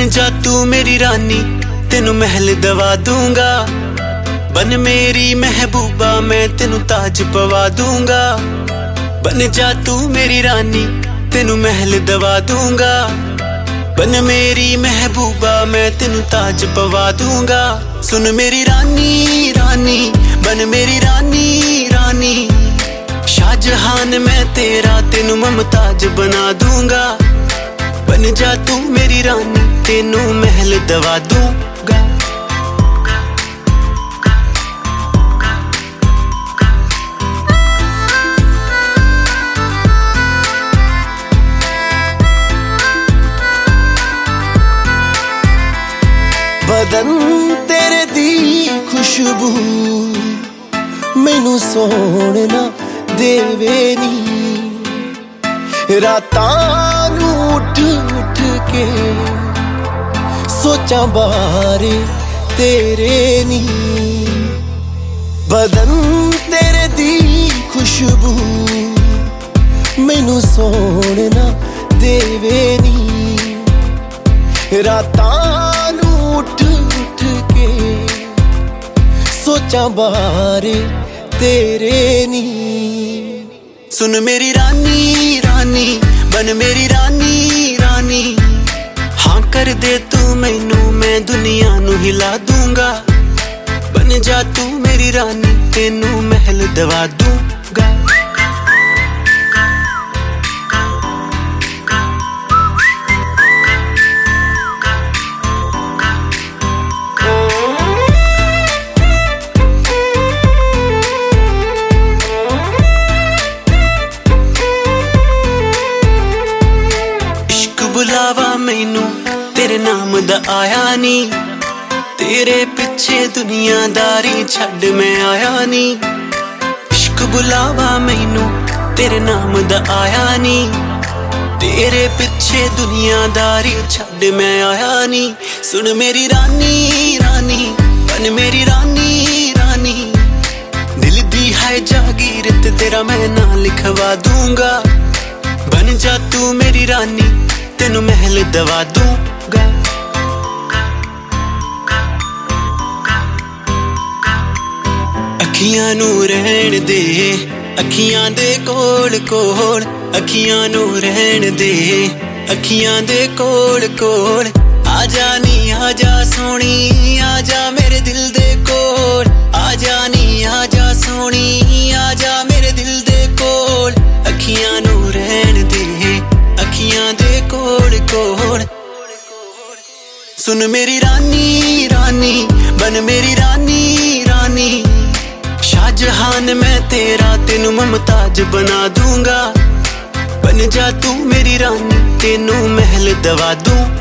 बन जा तू मेरी रानी, तेनू महल दवा दूंगा। बन मेरी महबूबा, मैं तेनू ताज पवा दूंगा। बन जा तू मेरी रानी, तेनू महल दवा दूंगा। बन मेरी महबूबा, मैं तेनू ताज पवा दूंगा। सुन मेरी रानी रानी, बन मेरी रानी रानी। शाहजहान मैं तेरा, तेनू मुमताज बना दूंगा। बन जा तू मेरी रानी, तेनू महल दवा दूंगा। बदन तेरे दी खुशबू मैनू सोना देवे नी। रातां नू उठ उठ के सोचा बारे तेरे नी। बदन तेरे दी खुशबू मैनू सोना देवे नी। रातां नू उठ उठ के सोचा बारे तेरे नी। सुन मेरी रानी रानी, बन मेरी रानी रानी। हाँ कर दे तू मैनू, मैं दुनिया नू हिला दूंगा। बन जा तू मेरी रानी, तेनू महल दवा दूंगा। बुलावा मैनू तेरे नाम दा आया नी। तेरे पिछे दुनियादारी छड़ मैं आया नी। इश्क बुलावा मैनू तेरे नाम दा आया नी। तेरे पिछे दुनियादारी छड़ मैं आया नी। सुन मेरी रानी रानी, बन मेरी रानी रानी। दिल दी है जागीर ते तेरा मैं ना लिखवा दूंगा। बन जा तू मेरी रानी, तेनू महल दवा दूंगा। अखियां नू रहन दे, अखियां दे कोल कोल। अखियां नू रहन दे, अखियां दे कोल कोल। आजा नी आजा सोनी, आजा मेरे दिल दे कोल। आजा नी आजा सोनी, आजा मेरे दिल दे कोल। अखियां नू रहन दे, अखियां दे कोल कोल। सुन मेरी रानी रानी, बन मेरी रानी रानी। शाहजहान मैं तेरा, तेनू मुमताज बना दूंगा। बन जा तू मेरी रानी, तेनू महल दवा दूं।